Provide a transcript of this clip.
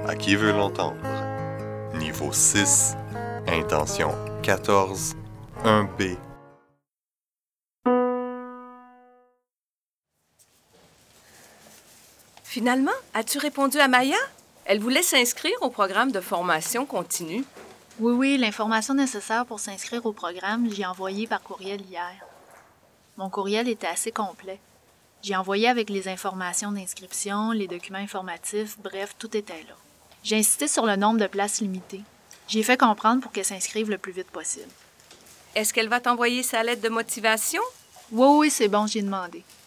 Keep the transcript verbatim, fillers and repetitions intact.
À qui veut l'entendre? Niveau six, intention quatorze, un B. Finalement, as-tu répondu à Maya? Elle voulait s'inscrire au programme de formation continue. Oui, oui, l'information nécessaire pour s'inscrire au programme, j'y ai envoyé par courriel hier. Mon courriel était assez complet. J'ai envoyé avec les informations d'inscription, les documents informatifs, bref, tout était là. J'ai insisté sur le nombre de places limitées. J'ai fait comprendre pour qu'elle s'inscrive le plus vite possible. Est-ce qu'elle va t'envoyer sa lettre de motivation? Oui, oui, c'est bon, j'ai demandé.